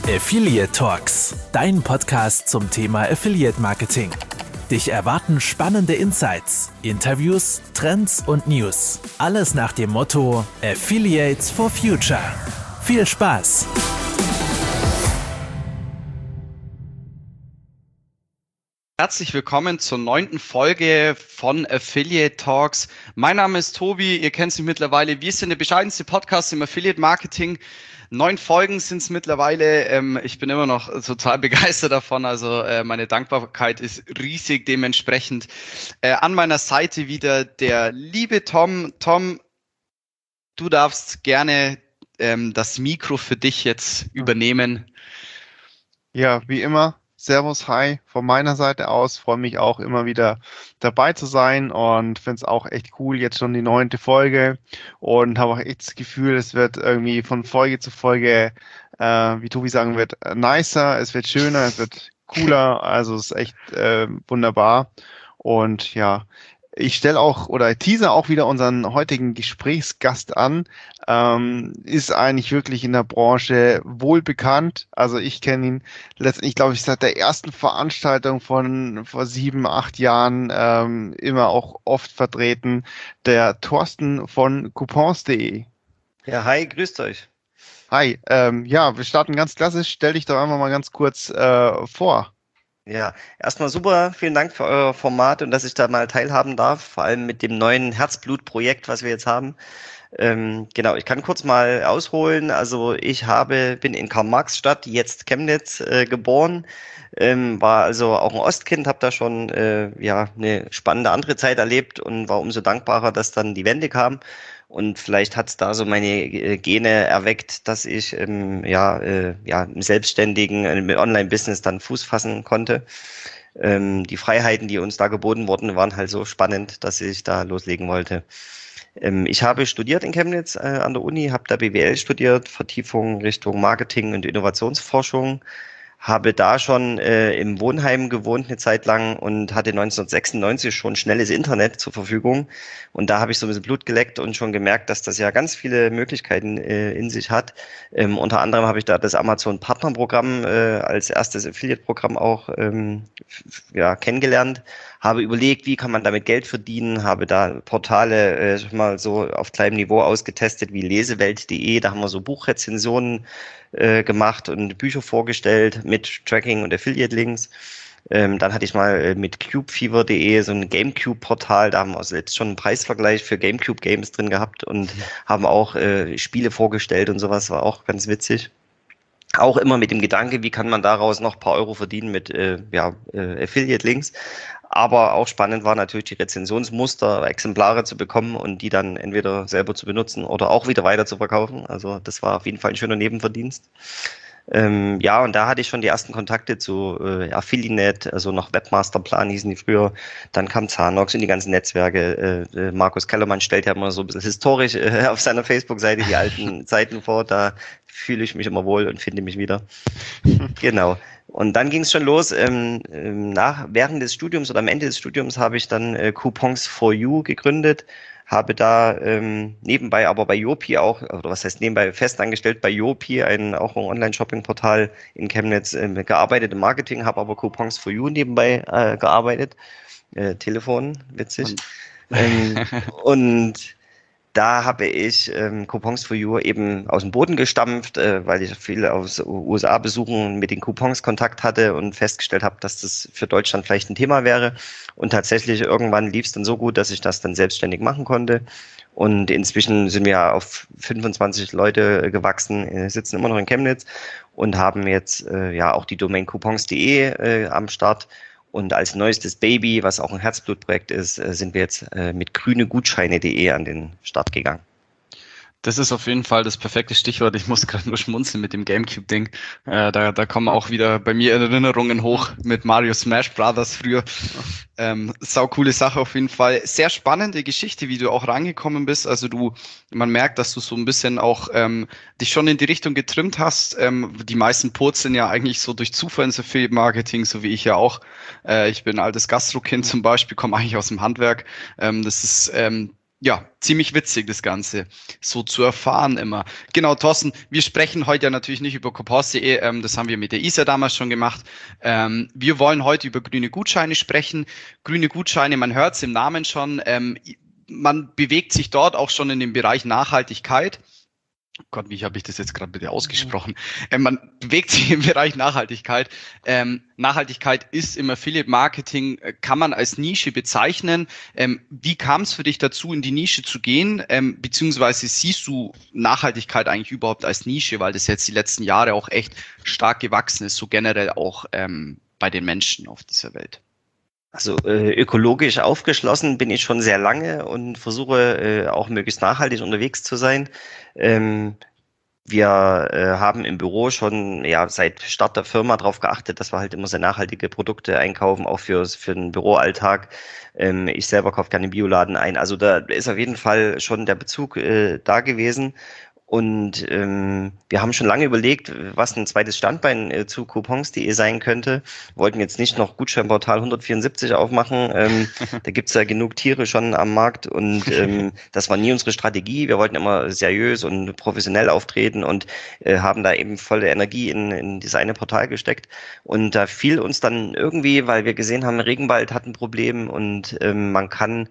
Affiliate Talks, dein Podcast zum Thema Affiliate Marketing. Dich erwarten spannende Insights, Interviews, Trends und News. Alles nach dem Motto Affiliates for Future. Viel Spaß! Herzlich willkommen zur 9. Folge von Affiliate Talks. Mein Name ist Tobi, ihr kennt mich mittlerweile. Wir sind der bescheidenste Podcast im Affiliate Marketing. 9 Folgen sind es mittlerweile. Ich bin immer noch total begeistert davon. Also meine Dankbarkeit ist riesig dementsprechend. An meiner Seite wieder der liebe Tom. Tom, du darfst gerne das Mikro für dich jetzt übernehmen. Ja, wie immer. Servus, hi, von meiner Seite aus, freue mich auch immer wieder dabei zu sein und finde es auch echt cool, jetzt schon die 9. Folge und habe auch echt das Gefühl, es wird irgendwie von Folge zu Folge, wie Tobi sagen wird, nicer, es wird schöner, es wird cooler, also es ist echt wunderbar und ja, ich stelle auch oder teaser auch wieder unseren heutigen Gesprächsgast an. Ist eigentlich wirklich in der Branche wohl bekannt. Also ich kenne ihn letztendlich, glaube ich, seit der ersten Veranstaltung von vor 7, 8 Jahren immer auch oft vertreten. Der Thorsten von Coupons.de. Ja, hi, grüßt euch. Hi, ja, wir starten ganz klassisch. Stell dich doch einfach mal ganz kurz vor. Ja, erstmal super, vielen Dank für euer Format und dass ich da mal teilhaben darf, vor allem mit dem neuen Herzblutprojekt, was wir jetzt haben. Genau, ich kann kurz mal ausholen. Also ich bin in Karl-Marx-Stadt, jetzt Chemnitz, geboren, war also auch ein Ostkind, habe da schon eine spannende andere Zeit erlebt und war umso dankbarer, dass dann die Wende kam. Und vielleicht hat es da so meine Gene erweckt, dass ich im selbstständigen Online-Business dann Fuß fassen konnte. Die Freiheiten, die uns da geboten wurden, waren halt so spannend, dass ich da loslegen wollte. Ich habe studiert in Chemnitz an der Uni, habe da BWL studiert, Vertiefung Richtung Marketing und Innovationsforschung. Habe da schon im Wohnheim gewohnt eine Zeit lang und hatte 1996 schon schnelles Internet zur Verfügung. Und da habe ich so ein bisschen Blut geleckt und schon gemerkt, dass das ja ganz viele Möglichkeiten in sich hat. Unter anderem habe ich da das Amazon Partnerprogramm als erstes Affiliate-Programm auch kennengelernt. Habe überlegt, wie kann man damit Geld verdienen, habe da Portale mal so auf kleinem Niveau ausgetestet wie lesewelt.de. Da haben wir so Buchrezensionen gemacht und Bücher vorgestellt mit Tracking und Affiliate-Links. Dann hatte ich mal mit cubefever.de so ein Gamecube-Portal, da haben wir also jetzt schon einen Preisvergleich für Gamecube-Games drin gehabt und haben auch Spiele vorgestellt und sowas, war auch ganz witzig. Auch immer mit dem Gedanke, wie kann man daraus noch ein paar Euro verdienen mit Affiliate-Links. Aber auch spannend war natürlich die Rezensionsmuster, Exemplare zu bekommen und die dann entweder selber zu benutzen oder auch wieder weiter zu verkaufen. Also das war auf jeden Fall ein schöner Nebenverdienst. Und da hatte ich schon die ersten Kontakte zu Affiliate, also noch Webmasterplan hießen die früher. Dann kam Zanox und die ganzen Netzwerke. Markus Kellermann stellt ja immer so ein bisschen historisch auf seiner Facebook-Seite die alten Zeiten vor. Da fühle ich mich immer wohl und finde mich wieder. Genau. Und dann ging es schon los. Während des Studiums oder am Ende des Studiums habe ich dann Coupons for You gegründet. Habe da nebenbei aber bei Yopi auch, oder was heißt nebenbei, festangestellt bei Yopi, auch ein Online-Shopping-Portal in Chemnitz, gearbeitet im Marketing, habe aber Coupons for You nebenbei gearbeitet. Telefon, witzig. Und da habe ich Coupons for You eben aus dem Boden gestampft, weil ich viele aus USA besuchen mit den Coupons Kontakt hatte und festgestellt habe, dass das für Deutschland vielleicht ein Thema wäre. Und tatsächlich irgendwann lief es dann so gut, dass ich das dann selbstständig machen konnte. Und inzwischen sind wir auf 25 Leute gewachsen, sitzen immer noch in Chemnitz und haben jetzt auch die Domain coupons.de am Start. Und als neuestes Baby, was auch ein Herzblutprojekt ist, sind wir jetzt mit grünegutscheine.de an den Start gegangen. Das ist auf jeden Fall das perfekte Stichwort. Ich muss gerade nur schmunzeln mit dem Gamecube-Ding. Da kommen auch wieder bei mir Erinnerungen hoch mit Mario Smash Brothers früher. Sau coole Sache auf jeden Fall. Sehr spannende Geschichte, wie du auch reingekommen bist. Also man merkt, dass du so ein bisschen auch dich schon in die Richtung getrimmt hast. Die meisten purzeln ja eigentlich so durch Zufall ins Affiliate-Marketing, so wie ich ja auch. Ich bin ein altes Gastrokind zum Beispiel, komme eigentlich aus dem Handwerk. Das ist Ja, ziemlich witzig, das Ganze so zu erfahren immer. Genau, Thorsten, wir sprechen heute ja natürlich nicht über Coupons.de, das haben wir mit der Isa damals schon gemacht. Wir wollen heute über grüne Gutscheine sprechen. Grüne Gutscheine, man hört es im Namen schon, man bewegt sich dort auch schon in dem Bereich Nachhaltigkeit. Gott, wie habe ich das jetzt gerade bitte ausgesprochen? Man bewegt sich im Bereich Nachhaltigkeit. Nachhaltigkeit ist im Affiliate-Marketing, kann man als Nische bezeichnen. Wie kam es für dich dazu, in die Nische zu gehen? Beziehungsweise siehst du Nachhaltigkeit eigentlich überhaupt als Nische, weil das jetzt die letzten Jahre auch echt stark gewachsen ist, so generell auch bei den Menschen auf dieser Welt? Also ökologisch aufgeschlossen bin ich schon sehr lange und versuche auch möglichst nachhaltig unterwegs zu sein. Wir haben im Büro schon seit Start der Firma darauf geachtet, dass wir halt immer sehr nachhaltige Produkte einkaufen, auch für den Büroalltag. Ich selber kaufe gerne im Bioladen ein. Also da ist auf jeden Fall schon der Bezug da gewesen. Und wir haben schon lange überlegt, was ein zweites Standbein zu Coupons.de sein könnte. Wir wollten jetzt nicht noch Gutscheinportal 174 aufmachen. Da gibt's ja genug Tiere schon am Markt und das war nie unsere Strategie. Wir wollten immer seriös und professionell auftreten und haben da eben volle Energie in dieses eine Portal gesteckt. Und da fiel uns dann irgendwie, weil wir gesehen haben, Regenwald hat ein Problem und man kann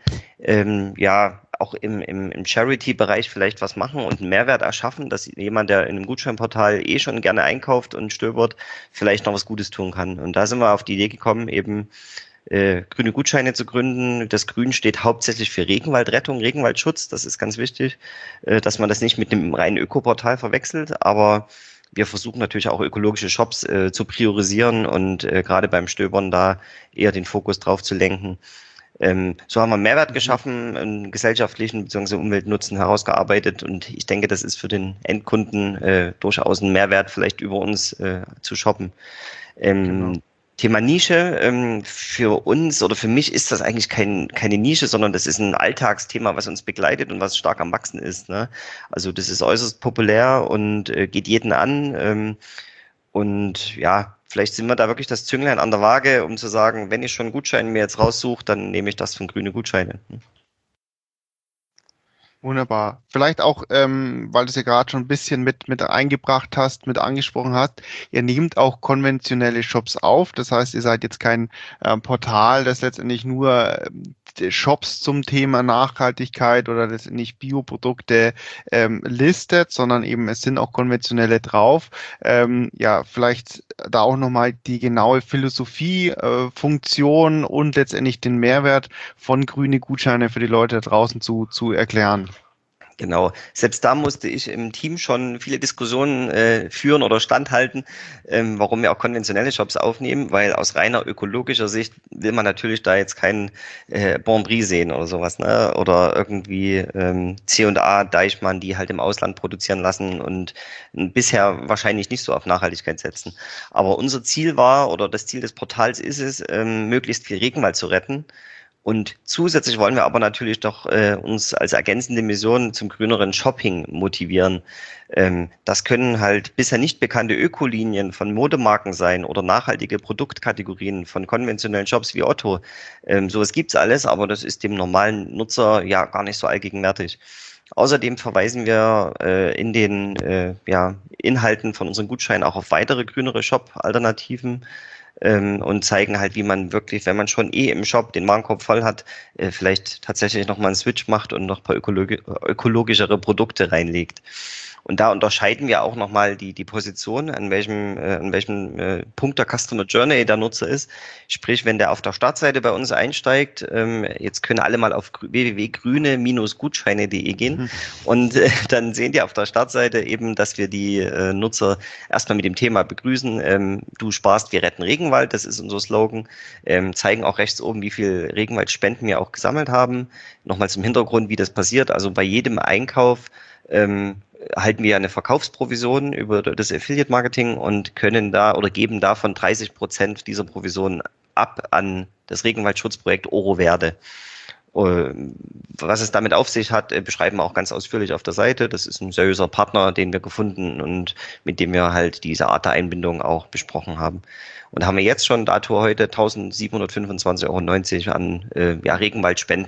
auch im Charity-Bereich vielleicht was machen und einen Mehrwert erschaffen, dass jemand, der in einem Gutscheinportal schon gerne einkauft und stöbert, vielleicht noch was Gutes tun kann. Und da sind wir auf die Idee gekommen, eben grüne Gutscheine zu gründen. Das Grün steht hauptsächlich für Regenwaldrettung, Regenwaldschutz. Das ist ganz wichtig, dass man das nicht mit einem reinen Ökoportal verwechselt. Aber wir versuchen natürlich auch ökologische Shops zu priorisieren und gerade beim Stöbern da eher den Fokus drauf zu lenken. So haben wir Mehrwert geschaffen, einen gesellschaftlichen bzw. Umweltnutzen herausgearbeitet und ich denke, das ist für den Endkunden durchaus ein Mehrwert, vielleicht über uns zu shoppen. Genau. Thema Nische, für uns oder für mich ist das eigentlich keine Nische, sondern das ist ein Alltagsthema, was uns begleitet und was stark am Wachsen ist. Ne? Also das ist äußerst populär und geht jeden an. Und ja, vielleicht sind wir da wirklich das Zünglein an der Waage, um zu sagen, wenn ich schon einen Gutschein mir jetzt raussuche, dann nehme ich das von grüne Gutscheine. Wunderbar. Vielleicht auch, weil du es ja gerade schon ein bisschen mit eingebracht hast, mit angesprochen hast, ihr nehmt auch konventionelle Shops auf. Das heißt, ihr seid jetzt kein Portal, das letztendlich nur Shops zum Thema Nachhaltigkeit oder letztendlich Bioprodukte listet, sondern eben es sind auch konventionelle drauf. Vielleicht da auch nochmal die genaue Philosophie, Funktion und letztendlich den Mehrwert von grüne Gutscheine für die Leute da draußen zu erklären. Genau. Selbst da musste ich im Team schon viele Diskussionen führen oder standhalten, warum wir auch konventionelle Shops aufnehmen, weil aus reiner ökologischer Sicht will man natürlich da jetzt keinen Bon Prix sehen oder sowas, ne? Oder irgendwie C&A, Deichmann, die halt im Ausland produzieren lassen und bisher wahrscheinlich nicht so auf Nachhaltigkeit setzen. Aber unser Ziel war, oder das Ziel des Portals ist es, möglichst viel Regenwald zu retten. Und zusätzlich wollen wir aber natürlich doch uns als ergänzende Mission zum grüneren Shopping motivieren. Das können halt bisher nicht bekannte Ökolinien von Modemarken sein oder nachhaltige Produktkategorien von konventionellen Shops wie Otto. Sowas gibt's alles, aber das ist dem normalen Nutzer ja gar nicht so allgegenwärtig. Außerdem verweisen wir in den Inhalten von unseren Gutscheinen auch auf weitere grünere Shop-Alternativen. Und zeigen halt, wie man wirklich, wenn man schon im Shop den Warenkorb voll hat, vielleicht tatsächlich nochmal einen Switch macht und noch ein paar ökologischere Produkte reinlegt. Und da unterscheiden wir auch nochmal die Position, an welchem Punkt der Customer Journey der Nutzer ist. Sprich, wenn der auf der Startseite bei uns einsteigt, jetzt können alle mal auf www.grüne-gutscheine.de gehen und dann sehen die auf der Startseite eben, dass wir die Nutzer erstmal mit dem Thema begrüßen. Du sparst, wir retten Regenwald, das ist unser Slogan. Zeigen auch rechts oben, wie viel Regenwaldspenden wir auch gesammelt haben. Nochmal zum Hintergrund, wie das passiert. Also bei jedem Einkauf erhalten wir eine Verkaufsprovision über das Affiliate-Marketing und können da oder geben davon 30% dieser Provision ab an das Regenwaldschutzprojekt Oro Verde. Was es damit auf sich hat, beschreiben wir auch ganz ausführlich auf der Seite. Das ist ein seriöser Partner, den wir gefunden und mit dem wir halt diese Art der Einbindung auch besprochen haben. Und da haben wir jetzt schon dato heute 1.725,90 € an Regenwaldspenden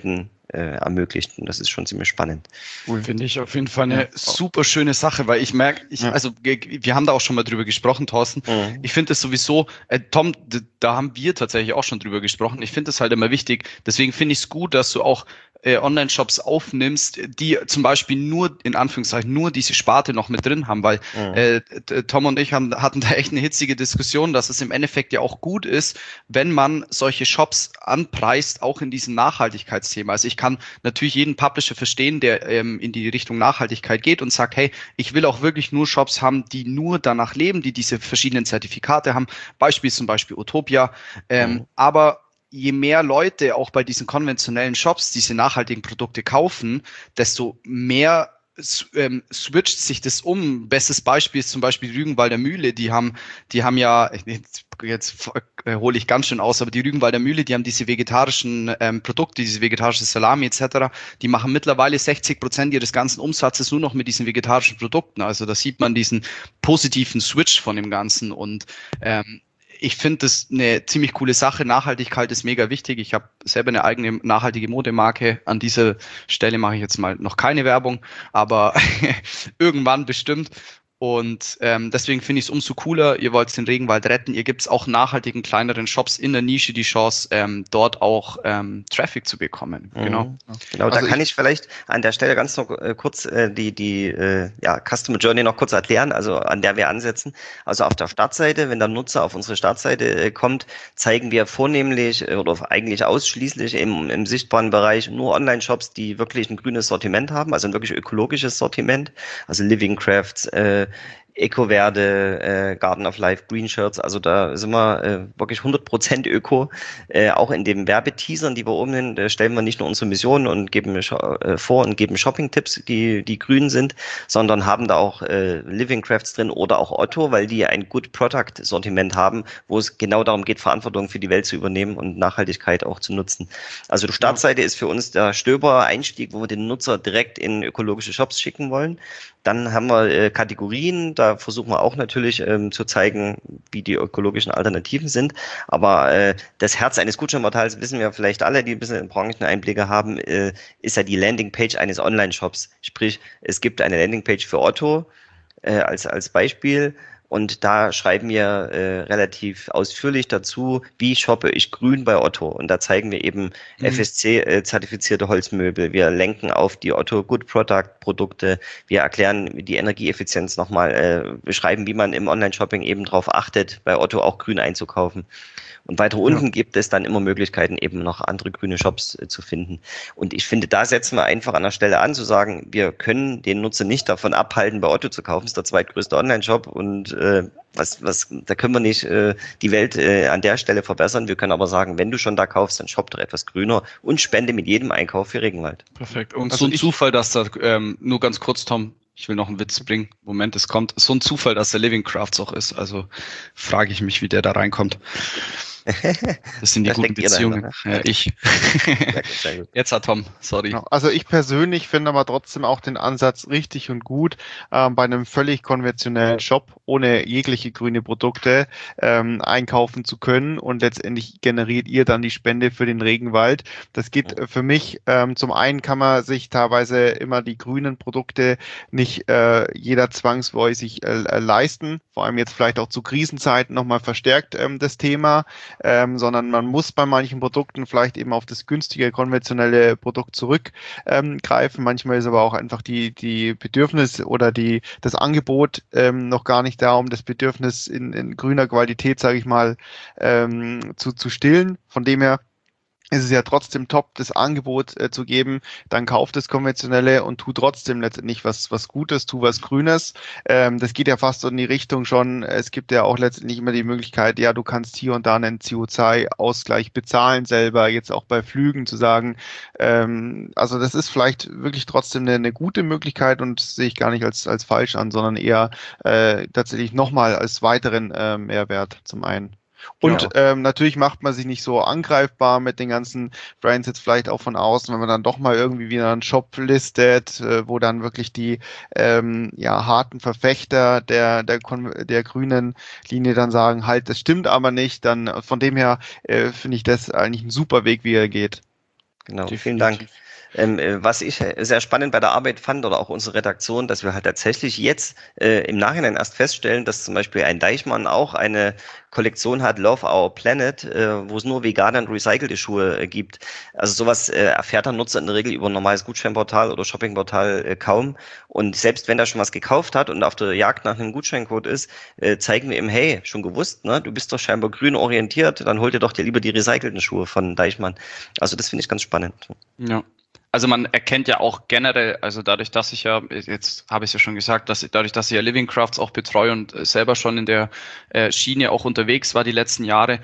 ermöglicht. Und das ist schon ziemlich spannend. Finde ich auf jeden Fall eine super schöne Sache, weil ich merke, also wir haben da auch schon mal drüber gesprochen, Thorsten. Ich finde es sowieso, Tom, da haben wir tatsächlich auch schon drüber gesprochen. Ich finde es halt immer wichtig. Deswegen finde ich es gut, dass du auch Online-Shops aufnimmst, die zum Beispiel nur, in Anführungszeichen, nur diese Sparte noch mit drin haben, weil Tom und ich hatten da echt eine hitzige Diskussion, dass es im Endeffekt ja auch gut ist, wenn man solche Shops anpreist, auch in diesem Nachhaltigkeitsthema. Also ich kann natürlich jeden Publisher verstehen, der in die Richtung Nachhaltigkeit geht und sagt, hey, ich will auch wirklich nur Shops haben, die nur danach leben, die diese verschiedenen Zertifikate haben, zum Beispiel Utopia, aber je mehr Leute auch bei diesen konventionellen Shops diese nachhaltigen Produkte kaufen, desto mehr switcht sich das um. Bestes Beispiel ist zum Beispiel Rügenwalder Mühle. Die haben ja, jetzt hole ich ganz schön aus, aber die Rügenwalder Mühle, die haben diese vegetarischen Produkte, diese vegetarische Salami etc., die machen mittlerweile 60% ihres ganzen Umsatzes nur noch mit diesen vegetarischen Produkten. Also da sieht man diesen positiven Switch von dem Ganzen und ich finde das eine ziemlich coole Sache. Nachhaltigkeit ist mega wichtig. Ich habe selber eine eigene nachhaltige Modemarke. An dieser Stelle mache ich jetzt mal noch keine Werbung, aber irgendwann bestimmt. Und deswegen finde ich es umso cooler, ihr wollt den Regenwald retten. Ihr gibt es auch nachhaltigen, kleineren Shops in der Nische die Chance, dort auch Traffic zu bekommen. Genau, also da kann ich vielleicht an der Stelle ganz noch kurz die Customer Journey noch kurz erklären, also an der wir ansetzen. Also auf der Startseite, wenn der Nutzer auf unsere Startseite kommt, zeigen wir vornehmlich oder eigentlich ausschließlich im sichtbaren Bereich nur Online-Shops, die wirklich ein grünes Sortiment haben, also ein wirklich ökologisches Sortiment, also Living Crafts, Ecoverde, Garden of Life, Green Shirts, also da sind wir wirklich 100% Öko. Auch in den Werbeteasern, die wir oben hin, stellen wir nicht nur unsere Mission und geben vor und geben Shopping-Tipps, die grün sind, sondern haben da auch Living Crafts drin oder auch Otto, weil die ein Good Product Sortiment haben, wo es genau darum geht, Verantwortung für die Welt zu übernehmen und Nachhaltigkeit auch zu nutzen. Also die Startseite ist für uns der Stöber-Einstieg, wo wir den Nutzer direkt in ökologische Shops schicken wollen. Dann haben wir Kategorien, da versuchen wir auch natürlich zu zeigen, wie die ökologischen Alternativen sind. Aber das Herz eines Gutscheinportals, wissen wir vielleicht alle, die ein bisschen Brancheneinblicke haben, ist ja die Landingpage eines Online-Shops. Sprich, es gibt eine Landingpage für Otto als Beispiel. Und da schreiben wir relativ ausführlich dazu, wie shoppe ich grün bei Otto. Und da zeigen wir eben FSC-zertifizierte Holzmöbel. Wir lenken auf die Otto Good Product Produkte. Wir erklären die Energieeffizienz nochmal, beschreiben, wie man im Online-Shopping eben darauf achtet, bei Otto auch grün einzukaufen. Und weiter unten gibt es dann immer Möglichkeiten, eben noch andere grüne Shops zu finden. Und ich finde, da setzen wir einfach an der Stelle an, zu sagen, wir können den Nutzer nicht davon abhalten, bei Otto zu kaufen. Das ist der zweitgrößte Online-Shop und da können wir nicht die Welt an der Stelle verbessern. Wir können aber sagen, wenn du schon da kaufst, dann shop doch etwas grüner und spende mit jedem Einkauf für Regenwald. Perfekt. Und also so ein Zufall, dass da, nur ganz kurz, Tom, ich will noch einen Witz bringen. Moment, es kommt. So ein Zufall, dass der Living Crafts auch ist. Also frage ich mich, wie der da reinkommt. Das sind die guten Beziehungen. Ja, ich. Sehr gut. Jetzt hat Tom, sorry. Also ich persönlich finde aber trotzdem auch den Ansatz richtig und gut, bei einem völlig konventionellen Shop ohne jegliche grüne Produkte einkaufen zu können und letztendlich generiert ihr dann die Spende für den Regenwald. Das geht für mich, zum einen kann man sich teilweise immer die grünen Produkte nicht jeder zwangsläufig leisten, vor allem jetzt vielleicht auch zu Krisenzeiten nochmal verstärkt das Thema. Sondern man muss bei manchen Produkten vielleicht eben auf das günstige konventionelle Produkt zurückgreifen. Manchmal ist aber auch einfach die Bedürfnis oder das Angebot noch gar nicht da, um das Bedürfnis in grüner Qualität, sage ich mal, zu stillen. Von dem her ist es ja trotzdem top, das Angebot zu geben, dann kauf das Konventionelle und tu trotzdem letztendlich was Gutes, tu was Grünes. Das geht ja fast so in die Richtung schon, es gibt ja auch letztendlich immer die Möglichkeit, ja, du kannst hier und da einen CO2-Ausgleich bezahlen selber, jetzt auch bei Flügen zu sagen, also das ist vielleicht wirklich trotzdem eine gute Möglichkeit und sehe ich gar nicht als falsch an, sondern eher tatsächlich nochmal als weiteren Mehrwert zum einen. Und natürlich macht man sich nicht so angreifbar mit den ganzen Brands jetzt vielleicht auch von außen, wenn man dann doch mal irgendwie wieder einen Shop listet, wo dann wirklich die harten Verfechter der grünen Linie dann sagen, halt, das stimmt aber nicht. Dann von dem her finde ich das eigentlich ein super Weg, wie er geht. Genau, vielen Dank. Was ich sehr spannend bei der Arbeit fand oder auch unsere Redaktion, dass wir halt tatsächlich jetzt im Nachhinein erst feststellen, dass zum Beispiel ein Deichmann auch eine Kollektion hat, Love Our Planet, wo es nur vegane und recycelte Schuhe gibt. Also sowas erfährt der Nutzer in der Regel über ein normales Gutscheinportal oder Shoppingportal kaum. Und selbst wenn er schon was gekauft hat und auf der Jagd nach einem Gutscheincode ist, zeigen wir ihm, hey, schon gewusst, ne? Du bist doch scheinbar grün orientiert, dann hol dir doch lieber die recycelten Schuhe von Deichmann. Also das finde ich ganz spannend. Ja. Also man erkennt ja auch generell, also dadurch, dass ich ja, jetzt habe ich es ja schon gesagt, dadurch, dass ich ja Living Crafts auch betreue und selber schon in der Schiene auch unterwegs war die letzten Jahre,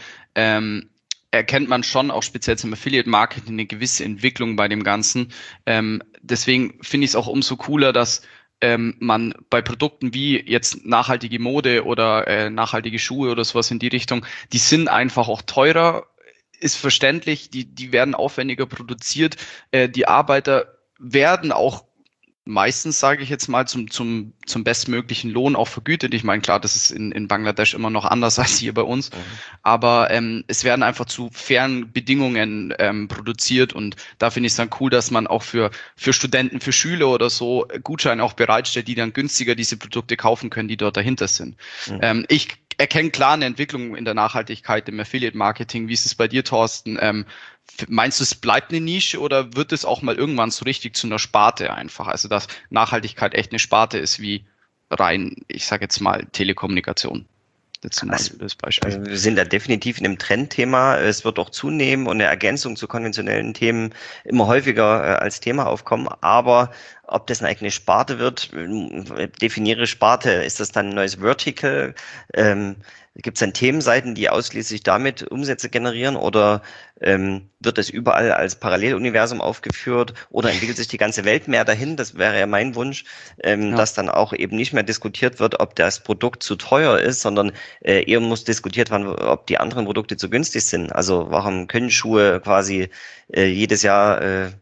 erkennt man schon auch speziell zum Affiliate-Marketing eine gewisse Entwicklung bei dem Ganzen. Deswegen finde ich es auch umso cooler, dass man bei Produkten wie jetzt nachhaltige Mode oder nachhaltige Schuhe oder sowas in die Richtung, die sind einfach auch teurer, ist verständlich, die werden aufwendiger produziert, die Arbeiter werden auch meistens, sage ich jetzt mal, zum bestmöglichen Lohn auch vergütet. Ich meine, klar, das ist in Bangladesch immer noch anders als hier bei uns, aber es werden einfach zu fairen Bedingungen produziert und da finde ich es dann cool, dass man auch für Studenten, für Schüler oder so Gutscheine auch bereitstellt, die dann günstiger diese Produkte kaufen können, die dort dahinter sind. Ich erkenne klar eine Entwicklung in der Nachhaltigkeit im Affiliate-Marketing. Wie ist es bei dir, Thorsten? Meinst du, es bleibt eine Nische oder wird es auch mal irgendwann so richtig zu einer Sparte einfach? Also, dass Nachhaltigkeit echt eine Sparte ist wie rein, ich sage jetzt mal, Telekommunikation. Das ist das Beispiel. Wir sind da definitiv in einem Trendthema. Es wird auch zunehmen und eine Ergänzung zu konventionellen Themen immer häufiger als Thema aufkommen. Aber ob das eine eigene Sparte wird, definiere Sparte. Ist das dann ein neues Vertical? Gibt es dann Themenseiten, die ausschließlich damit Umsätze generieren oder wird es überall als Paralleluniversum aufgeführt oder entwickelt sich die ganze Welt mehr dahin? Das wäre ja mein Wunsch, dass dann auch eben nicht mehr diskutiert wird, ob das Produkt zu teuer ist, sondern eher muss diskutiert werden, ob die anderen Produkte zu günstig sind. Also warum können Schuhe quasi jedes Jahr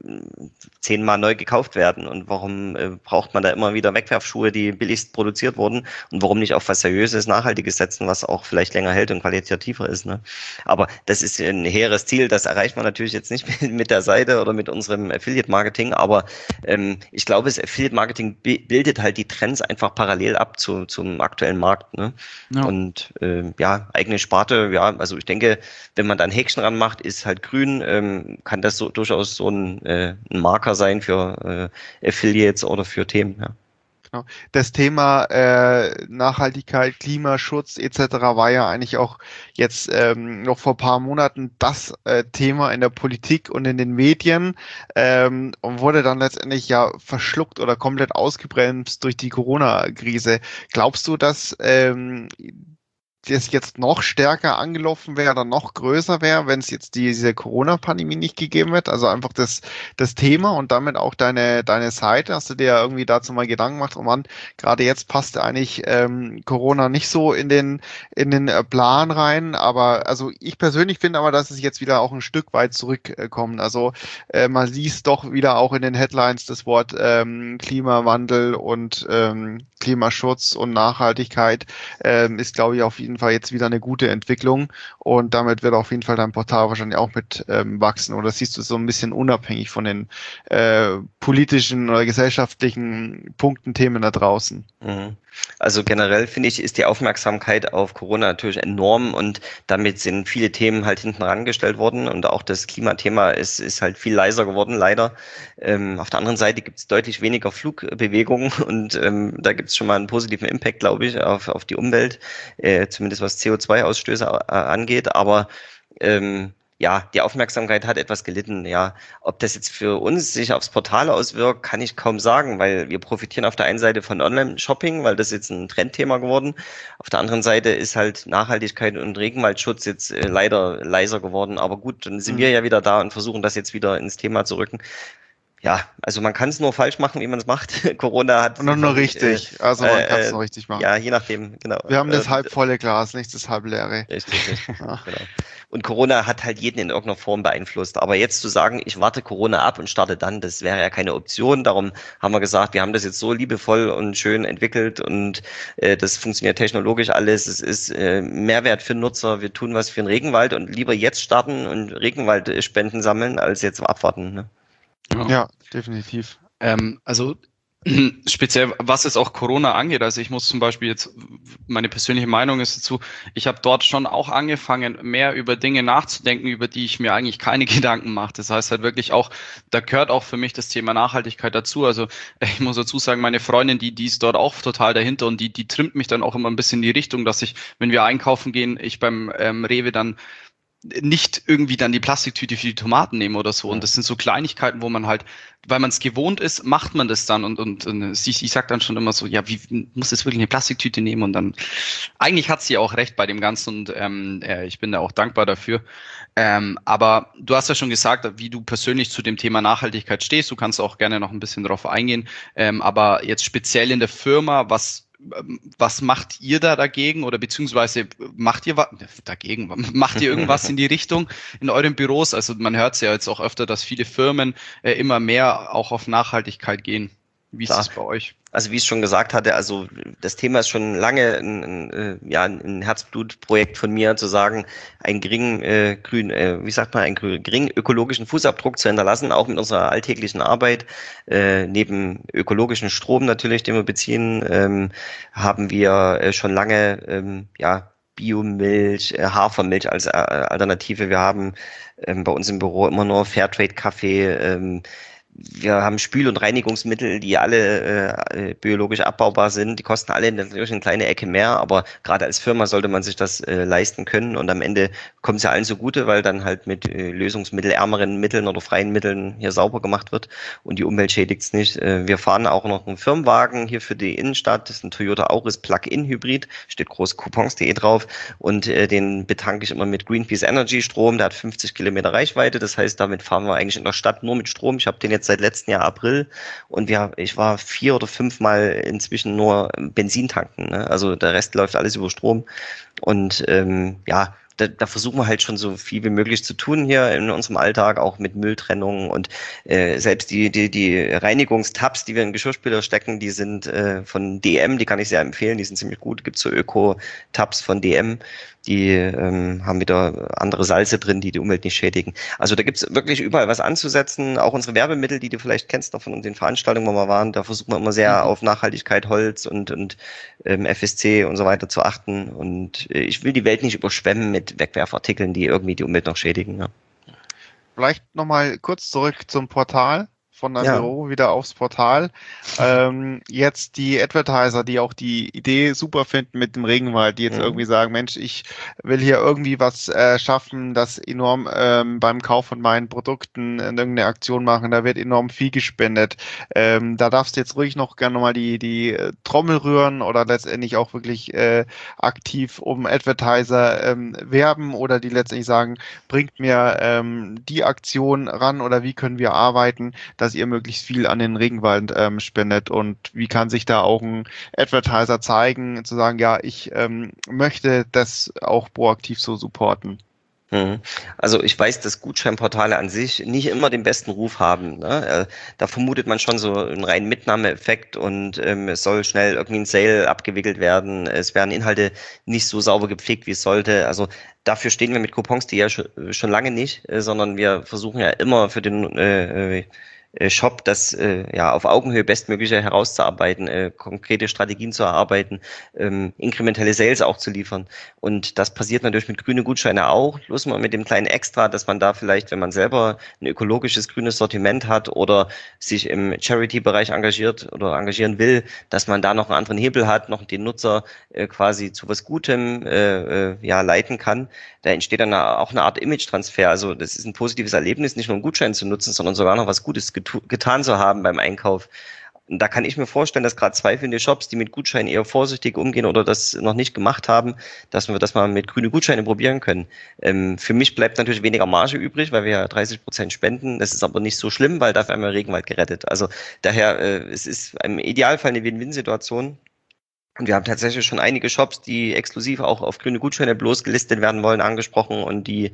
10-mal neu gekauft werden und warum braucht man da immer wieder Wegwerfschuhe, die billigst produziert wurden und warum nicht auf was Seriöses, Nachhaltiges setzen, was auch vielleicht länger hält und qualitativer ist, ne? Aber das ist ein hehres Ziel, das erreicht man natürlich jetzt nicht mit der Seite oder mit unserem Affiliate-Marketing, aber ich glaube, das Affiliate-Marketing bildet halt die Trends einfach parallel ab zum aktuellen Markt, ne? Ja. Und eigene Sparte, ja, also ich denke, wenn man da ein Häkchen dran macht, ist halt grün, kann das so durchaus so ein Marker sein für Affiliates oder für Themen. Ja. Genau. Das Thema Nachhaltigkeit, Klimaschutz etc. war ja eigentlich auch jetzt noch vor ein paar Monaten das Thema in der Politik und in den Medien und wurde dann letztendlich ja verschluckt oder komplett ausgebremst durch die Corona-Krise. Glaubst du, dass das jetzt noch stärker angelaufen wäre oder noch größer wäre, wenn es jetzt diese Corona-Pandemie nicht gegeben hätte? Also einfach das Thema und damit auch deine Seite. Hast du dir ja irgendwie dazu mal Gedanken gemacht, oh Mann, gerade jetzt passt eigentlich Corona nicht so in den Plan rein, aber also ich persönlich finde aber, dass es jetzt wieder auch ein Stück weit zurückkommt. Also man liest doch wieder auch in den Headlines das Wort Klimawandel und Klimaschutz und Nachhaltigkeit ist, glaube ich, auf jeden Fall jetzt wieder eine gute Entwicklung und damit wird auf jeden Fall dein Portal wahrscheinlich auch mit wachsen oder siehst du es so ein bisschen unabhängig von den politischen oder gesellschaftlichen Punkten, Themen da draußen? Also generell finde ich, ist die Aufmerksamkeit auf Corona natürlich enorm und damit sind viele Themen halt hinten rangestellt worden und auch das Klimathema ist halt viel leiser geworden, leider. Auf der anderen Seite gibt es deutlich weniger Flugbewegungen und da gibt es schon mal einen positiven Impact, glaube ich, auf die Umwelt, zumindest was CO2-Ausstöße angeht, aber die Aufmerksamkeit hat etwas gelitten, ja. Ob das jetzt für uns sich aufs Portal auswirkt, kann ich kaum sagen, weil wir profitieren auf der einen Seite von Online-Shopping, weil das jetzt ein Trendthema geworden. Auf der anderen Seite ist halt Nachhaltigkeit und Regenwaldschutz jetzt leider leiser geworden. Aber gut, dann sind wir ja wieder da und versuchen das jetzt wieder ins Thema zu rücken. Ja, also man kann es nur falsch machen, wie man es macht. Corona hat... Und nur richtig, also man kann es nur richtig machen. Ja, je nachdem, genau. Wir haben das halb volle Glas, nicht das halb leere. Richtig, ja. Genau. Und Corona hat halt jeden in irgendeiner Form beeinflusst. Aber jetzt zu sagen, ich warte Corona ab und starte dann, das wäre ja keine Option. Darum haben wir gesagt, wir haben das jetzt so liebevoll und schön entwickelt und das funktioniert technologisch alles. Es ist Mehrwert für Nutzer. Wir tun was für den Regenwald und lieber jetzt starten und Regenwaldspenden sammeln, als jetzt abwarten, ne? Ja, definitiv. Also speziell, was es auch Corona angeht, also ich muss zum Beispiel jetzt, meine persönliche Meinung ist dazu, ich habe dort schon auch angefangen, mehr über Dinge nachzudenken, über die ich mir eigentlich keine Gedanken mache. Das heißt halt wirklich auch, da gehört auch für mich das Thema Nachhaltigkeit dazu. Also ich muss dazu sagen, meine Freundin, die ist dort auch total dahinter und die trimmt mich dann auch immer ein bisschen in die Richtung, dass ich, wenn wir einkaufen gehen, ich beim Rewe dann nicht irgendwie dann die Plastiktüte für die Tomaten nehmen oder so. Und das sind so Kleinigkeiten, wo man halt, weil man es gewohnt ist, macht man das dann. Und ich sag dann schon immer so, ja, wie muss jetzt wirklich eine Plastiktüte nehmen? Und dann, eigentlich hat sie auch recht bei dem Ganzen und ich bin da auch dankbar dafür. Aber du hast ja schon gesagt, wie du persönlich zu dem Thema Nachhaltigkeit stehst. Du kannst auch gerne noch ein bisschen darauf eingehen. Aber jetzt speziell in der Firma, was macht ihr da dagegen oder beziehungsweise macht ihr was dagegen? Macht ihr irgendwas in die Richtung in euren Büros? Also man hört es ja jetzt auch öfter, dass viele Firmen immer mehr auch auf Nachhaltigkeit gehen. Wie ist das bei euch? Also wie ich schon gesagt hatte, also das Thema ist schon lange ein Herzblutprojekt von mir, zu sagen, einen geringen geringen ökologischen Fußabdruck zu hinterlassen, auch mit unserer alltäglichen Arbeit. Neben ökologischen Strom natürlich, den wir beziehen, haben wir schon lange Biomilch, Hafermilch als Alternative. Wir haben bei uns im Büro immer nur Fairtrade-Kaffee. Wir haben Spül- und Reinigungsmittel, die alle biologisch abbaubar sind. Die kosten alle natürlich eine kleine Ecke mehr, aber gerade als Firma sollte man sich das leisten können. Und am Ende kommt es ja allen zugute, weil dann halt mit lösungsmittelärmeren Mitteln oder freien Mitteln hier sauber gemacht wird und die Umwelt schädigt es nicht. Wir fahren auch noch einen Firmenwagen hier für die Innenstadt. Das ist ein Toyota Auris Plug-in-Hybrid, steht groß coupons.de drauf. Und den betanke ich immer mit Greenpeace Energy Strom. Der hat 50 Kilometer Reichweite. Das heißt, damit fahren wir eigentlich in der Stadt nur mit Strom. Ich habe den jetzt seit letztem Jahr April und ich war 4 oder 5 Mal inzwischen nur Benzin tanken. Ne? Also der Rest läuft alles über Strom und da versuchen wir halt schon so viel wie möglich zu tun hier in unserem Alltag, auch mit Mülltrennung und selbst die Reinigungstabs, die wir in Geschirrspüler stecken, die sind von DM, die kann ich sehr empfehlen, die sind ziemlich gut. Gibt so Öko-Tabs von DM, die haben wieder andere Salze drin, die Umwelt nicht schädigen. Also da gibt's wirklich überall was anzusetzen. Auch unsere Werbemittel, die du vielleicht kennst noch von den Veranstaltungen, wo wir waren, da versuchen wir immer sehr auf Nachhaltigkeit, Holz und FSC und so weiter zu achten. Und ich will die Welt nicht überschwemmen mit Wegwerfartikeln, die irgendwie die Umwelt noch schädigen. Ja. Vielleicht nochmal kurz zurück zum Portal. Von deinem Büro wieder aufs Portal. Jetzt die Advertiser, die auch die Idee super finden mit dem Regenwald, die jetzt irgendwie sagen, Mensch, ich will hier irgendwie was schaffen, das enorm beim Kauf von meinen Produkten irgendeine Aktion machen, da wird enorm viel gespendet. Da darfst du jetzt ruhig noch gerne nochmal die Trommel rühren oder letztendlich auch wirklich aktiv um Advertiser werben oder die letztendlich sagen, bringt mir die Aktion ran oder wie können wir arbeiten, dass ihr möglichst viel an den Regenwald spendet und wie kann sich da auch ein Advertiser zeigen, zu sagen, ja, ich möchte das auch proaktiv so supporten. Also ich weiß, dass Gutscheinportale an sich nicht immer den besten Ruf haben. Ne? Da vermutet man schon so einen reinen Mitnahmeeffekt und es soll schnell irgendwie ein Sale abgewickelt werden. Es werden Inhalte nicht so sauber gepflegt, wie es sollte. Also dafür stehen wir mit Coupons, die ja schon lange nicht, sondern wir versuchen ja immer für den Shop das auf Augenhöhe bestmögliche herauszuarbeiten, konkrete Strategien zu erarbeiten, inkrementelle Sales auch zu liefern. Und das passiert natürlich mit grünen Gutscheine auch, bloß mal mit dem kleinen Extra, dass man da vielleicht, wenn man selber ein ökologisches grünes Sortiment hat oder sich im Charity-Bereich engagiert oder engagieren will, dass man da noch einen anderen Hebel hat, noch den Nutzer quasi zu was Gutem leiten kann. Da entsteht dann auch eine Art Image-Transfer. Also das ist ein positives Erlebnis, nicht nur einen Gutschein zu nutzen, sondern sogar noch was Gutes getan zu haben beim Einkauf. Und da kann ich mir vorstellen, dass gerade zweifelnde Shops, die mit Gutscheinen eher vorsichtig umgehen oder das noch nicht gemacht haben, dass wir das mal mit grünen Gutscheinen probieren können. Für mich bleibt natürlich weniger Marge übrig, weil wir ja 30% spenden. Das ist aber nicht so schlimm, weil dafür haben wir Regenwald gerettet. Also daher, es ist im Idealfall eine Win-Win-Situation. Und wir haben tatsächlich schon einige Shops, die exklusiv auch auf grüne Gutscheine bloß gelistet werden wollen, angesprochen und die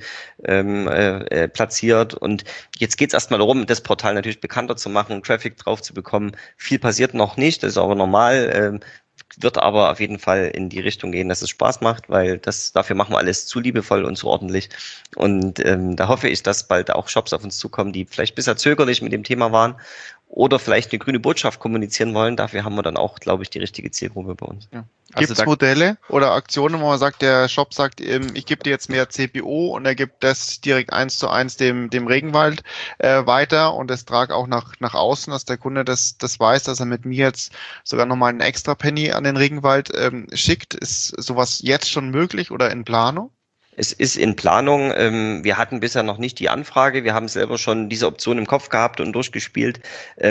platziert. Und jetzt geht es erstmal darum, das Portal natürlich bekannter zu machen, Traffic drauf zu bekommen. Viel passiert noch nicht, das ist aber normal. wird aber auf jeden Fall in die Richtung gehen, dass es Spaß macht, weil dafür machen wir alles zu liebevoll und zu ordentlich. Und da hoffe ich, dass bald auch Shops auf uns zukommen, die vielleicht bisher zögerlich mit dem Thema waren oder vielleicht eine grüne Botschaft kommunizieren wollen. Dafür haben wir dann auch, glaube ich, die richtige Zielgruppe bei uns. Ja. Gibt es Modelle oder Aktionen, wo man sagt, der Shop sagt, ich gebe dir jetzt mehr CPO und er gibt das direkt 1:1 dem Regenwald weiter und das trage auch nach außen, dass der Kunde das weiß, dass er mit mir jetzt sogar nochmal einen extra Penny an den Regenwald schickt. Ist sowas jetzt schon möglich oder in Planung? Es ist in Planung. Wir hatten bisher noch nicht die Anfrage. Wir haben selber schon diese Option im Kopf gehabt und durchgespielt.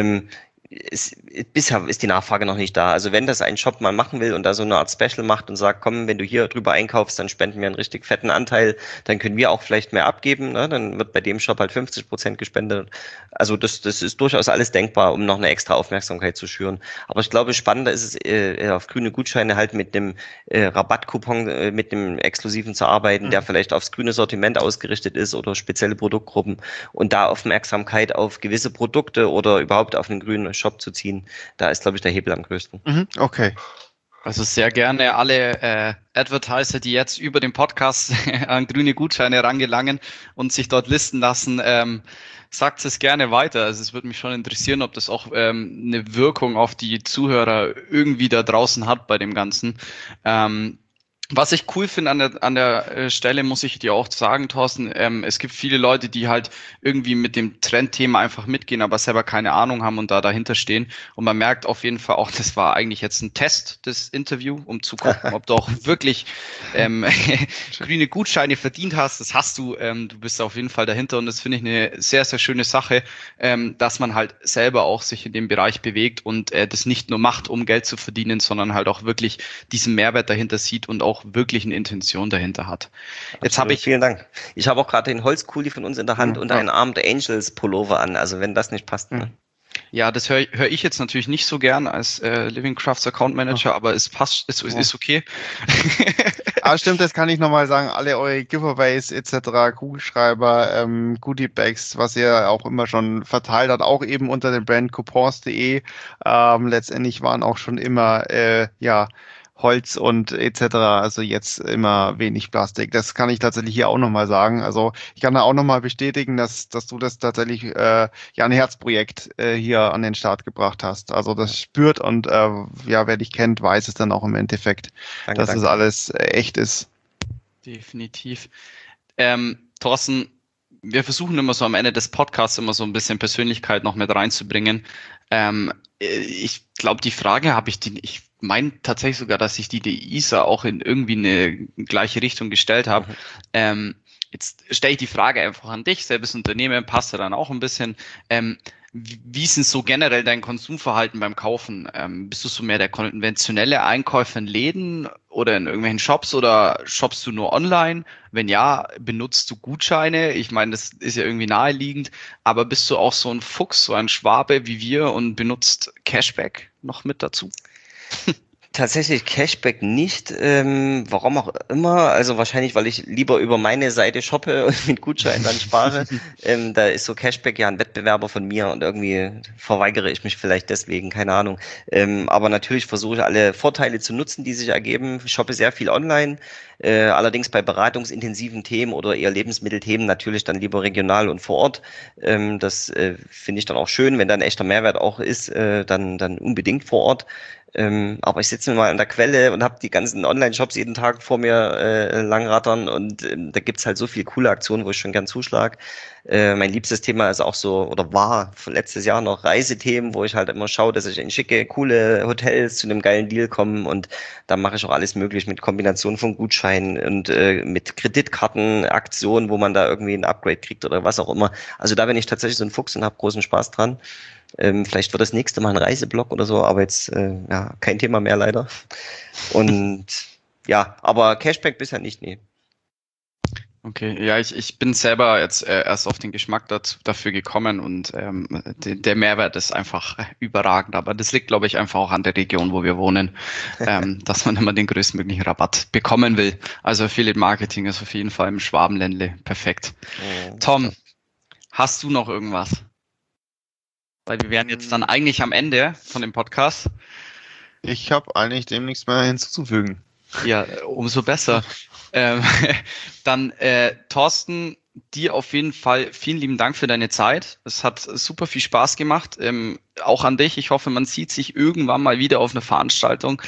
Bisher ist die Nachfrage noch nicht da. Also wenn das ein Shop mal machen will und da so eine Art Special macht und sagt, komm, wenn du hier drüber einkaufst, dann spenden wir einen richtig fetten Anteil, dann können wir auch vielleicht mehr abgeben. Ne? Dann wird bei dem Shop halt 50% gespendet. Also das ist durchaus alles denkbar, um noch eine extra Aufmerksamkeit zu schüren. Aber ich glaube, spannender ist es, auf grüne Gutscheine halt mit dem Rabattcoupon, mit dem Exklusiven zu arbeiten, der vielleicht aufs grüne Sortiment ausgerichtet ist oder spezielle Produktgruppen und da Aufmerksamkeit auf gewisse Produkte oder überhaupt auf einen grünen Shop zu ziehen. Da ist, glaube ich, der Hebel am größten. Okay. Also sehr gerne alle Advertiser, die jetzt über den Podcast an grüne Gutscheine rangelangen und sich dort listen lassen, sagt es gerne weiter. Also es würde mich schon interessieren, ob das auch eine Wirkung auf die Zuhörer irgendwie da draußen hat bei dem Ganzen. Was ich cool finde an der Stelle, muss ich dir auch sagen, Thorsten, es gibt viele Leute, die halt irgendwie mit dem Trendthema einfach mitgehen, aber selber keine Ahnung haben und da dahinter stehen. Und man merkt auf jeden Fall auch, das war eigentlich jetzt ein Test, das Interview, um zu gucken, ob du auch wirklich grüne Gutscheine verdient hast. Das hast du. Du bist auf jeden Fall dahinter und das finde ich eine sehr, sehr schöne Sache, dass man halt selber auch sich in dem Bereich bewegt und das nicht nur macht, um Geld zu verdienen, sondern halt auch wirklich diesen Mehrwert dahinter sieht und auch wirklich eine Intention dahinter hat. Jetzt habe ich. Vielen Dank. Ich habe auch gerade den Holzkuli von uns in der Hand und einen Armed Angels Pullover an. Also wenn das nicht passt. Ne? Ja, das hör ich jetzt natürlich nicht so gern als Living Crafts Account Manager, aber es passt, ist okay. Ah, stimmt, das kann ich nochmal sagen. Alle eure Giveaways etc., Kugelschreiber, Goodie-Bags, was ihr auch immer schon verteilt habt, auch eben unter dem Brand coupons.de. Letztendlich waren auch schon immer, Holz und etc., also jetzt immer wenig Plastik. Das kann ich tatsächlich hier auch nochmal sagen. Also ich kann da auch nochmal bestätigen, dass du das tatsächlich ein Herzprojekt hier an den Start gebracht hast. Also das spürt und wer dich kennt, weiß es dann auch im Endeffekt, dass es alles echt ist. Definitiv. Thorsten, wir versuchen immer so am Ende des Podcasts immer so ein bisschen Persönlichkeit noch mit reinzubringen. Ich glaube, die Frage ich meine tatsächlich sogar, dass ich die Isa auch in irgendwie eine gleiche Richtung gestellt habe. Jetzt stelle ich die Frage einfach an dich, selbes Unternehmen, passt ja dann auch ein bisschen. Wie ist denn so generell dein Konsumverhalten beim Kaufen? Bist du so mehr der konventionelle Einkäufer in Läden oder in irgendwelchen Shops oder shoppst du nur online? Wenn ja, benutzt du Gutscheine? Ich meine, das ist ja irgendwie naheliegend, aber bist du auch so ein Fuchs, so ein Schwabe wie wir und benutzt Cashback noch mit dazu? Tatsächlich Cashback nicht, warum auch immer, also wahrscheinlich, weil ich lieber über meine Seite shoppe und mit Gutscheinen dann spare. Da ist so Cashback ja ein Wettbewerber von mir und irgendwie verweigere ich mich vielleicht deswegen, keine Ahnung. Aber natürlich versuche ich alle Vorteile zu nutzen, die sich ergeben. Ich shoppe sehr viel online, allerdings bei beratungsintensiven Themen oder eher Lebensmittelthemen natürlich dann lieber regional und vor Ort. Das finde ich dann auch schön, wenn da ein echter Mehrwert auch ist, dann unbedingt vor Ort. Aber ich sitze mir mal an der Quelle und habe die ganzen Online-Shops jeden Tag vor mir langrattern und da gibt's halt so viele coole Aktionen, wo ich schon gern zuschlag. Mein liebstes Thema ist auch so, oder war letztes Jahr noch Reisethemen, wo ich halt immer schaue, dass ich in schicke, coole Hotels zu einem geilen Deal komme und da mache ich auch alles möglich mit Kombination von Gutscheinen und mit Kreditkartenaktionen, wo man da irgendwie ein Upgrade kriegt oder was auch immer. Also da bin ich tatsächlich so ein Fuchs und habe großen Spaß dran. Vielleicht wird das nächste Mal ein Reiseblog oder so, aber jetzt kein Thema mehr leider. Und ja, aber Cashback bisher nicht, nee. Okay, ja, ich bin selber jetzt erst auf den Geschmack dafür gekommen und der Mehrwert ist einfach überragend. Aber das liegt, glaube ich, einfach auch an der Region, wo wir wohnen, dass man immer den größtmöglichen Rabatt bekommen will. Also Affiliate Marketing ist auf jeden Fall im Schwabenländle perfekt. Tom, hast du noch irgendwas? Weil wir wären jetzt dann eigentlich am Ende von dem Podcast. Ich habe eigentlich dem nichts mehr hinzuzufügen. Ja, umso besser. Dann, Thorsten, dir auf jeden Fall vielen lieben Dank für deine Zeit. Es hat super viel Spaß gemacht. Auch an dich. Ich hoffe, man sieht sich irgendwann mal wieder auf einer Veranstaltung.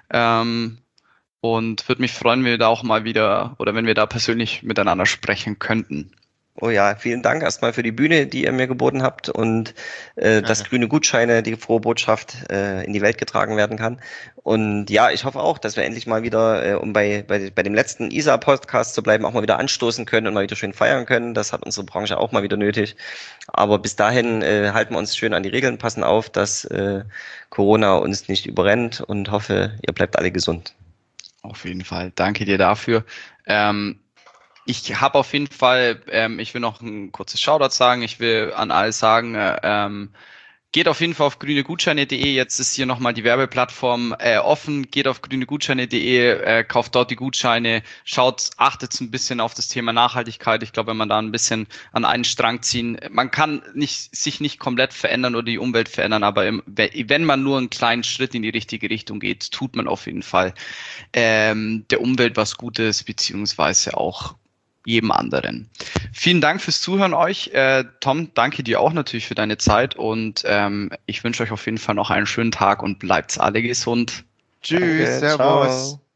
Und würde mich freuen, wenn wir da auch mal wieder oder wenn wir da persönlich miteinander sprechen könnten. Oh ja, vielen Dank erstmal für die Bühne, die ihr mir geboten habt und dass grüne Gutscheine, die frohe Botschaft in die Welt getragen werden kann. Und ja, ich hoffe auch, dass wir endlich mal wieder, um bei dem letzten ISA-Podcast zu bleiben, auch mal wieder anstoßen können und mal wieder schön feiern können. Das hat unsere Branche auch mal wieder nötig. Aber bis dahin halten wir uns schön an die Regeln, passen auf, dass Corona uns nicht überrennt und hoffe, ihr bleibt alle gesund. Auf jeden Fall. Danke dir dafür. Ich habe auf jeden Fall, ich will noch ein kurzes Shoutout sagen. Ich will an alle sagen, geht auf jeden Fall auf grünegutscheine.de. Jetzt ist hier nochmal die Werbeplattform offen. Geht auf grünegutscheine.de, kauft dort die Gutscheine, achtet ein bisschen auf das Thema Nachhaltigkeit. Ich glaube, wenn man da ein bisschen an einen Strang ziehen, man kann sich nicht komplett verändern oder die Umwelt verändern, aber wenn man nur einen kleinen Schritt in die richtige Richtung geht, tut man auf jeden Fall der Umwelt was Gutes, beziehungsweise auch jedem anderen. Vielen Dank fürs Zuhören euch. Tom, danke dir auch natürlich für deine Zeit und ich wünsche euch auf jeden Fall noch einen schönen Tag und bleibt alle gesund. Tschüss, Danke, Servus. ciao.